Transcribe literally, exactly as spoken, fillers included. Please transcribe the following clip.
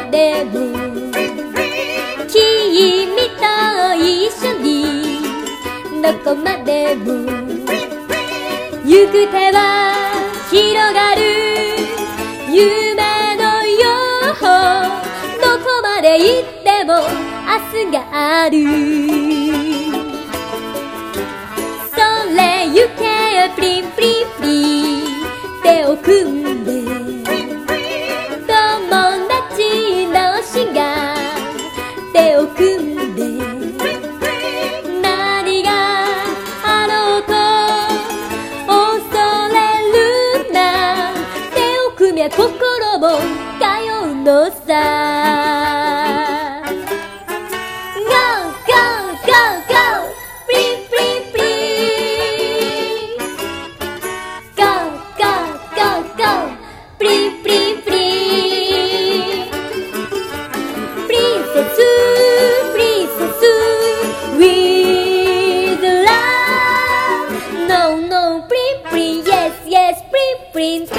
でも君と一緒にどこまでも行く手は広がる夢のようどこまで行っても明日があるそれゆけプリンプリンプリン手を組んで友達同士が手を組んで何があろうと恐れるな手を組みゃ心も通うのさPrince